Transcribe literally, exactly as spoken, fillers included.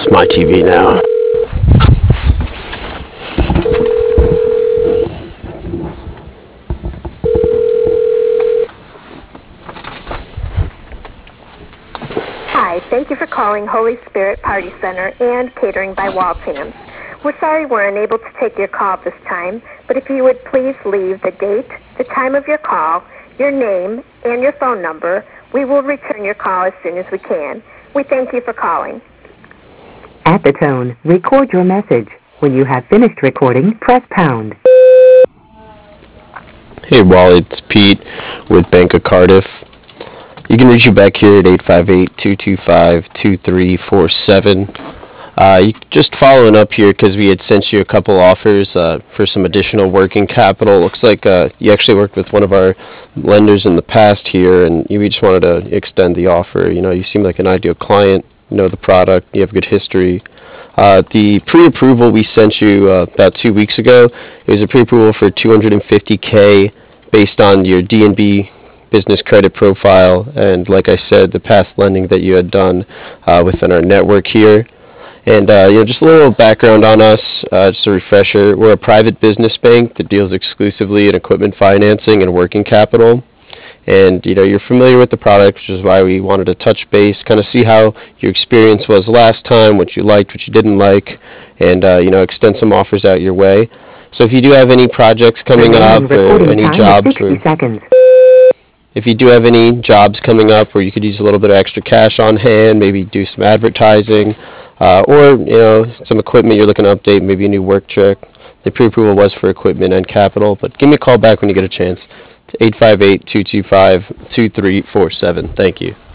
off my T V now. Hi, thank you for calling Holy Spirit Party Center and Catering by Waltham's. We're sorry we're unable to take your call this time, but if you would please leave the date, the time of your call, your name, and your phone number, we will return your call as soon as we can. We thank you for calling. At the tone, record your message. When you have finished recording, press pound. Hey Wally, it's Pete with Bank of Cardiff. You can reach you back here at eight five eight, two two five, two three four seven. Uh, you just following up here because we had sent you a couple offers uh, for some additional working capital. Looks like uh, you actually worked with one of our lenders in the past here, and you just wanted to extend the offer. You know, you seem like an ideal client. You know the product. You have good history. Uh, the pre-approval we sent you uh, about two weeks ago, it was a pre-approval for two hundred fifty K based on your D N B business credit profile, and like I said, the past lending that you had done uh, within our network here. And uh, you know, just a little background on us, uh, just a refresher. We're a private business bank that deals exclusively in equipment financing and working capital. And you know, you're familiar with the product, which is why we wanted to touch base, kind of see how your experience was last time, what you liked, what you didn't like, and uh, you know, extend some offers out your way. So if you do have any projects coming up or any jobs where seconds. If you do have any jobs coming up where you could use a little bit of extra cash on hand, maybe do some advertising, uh, or you know, some equipment you're looking to update, maybe a new work truck. The pre-approval was for equipment and capital, but give me a call back when you get a chance. eight five eight, two two five, two three four seven. Thank you.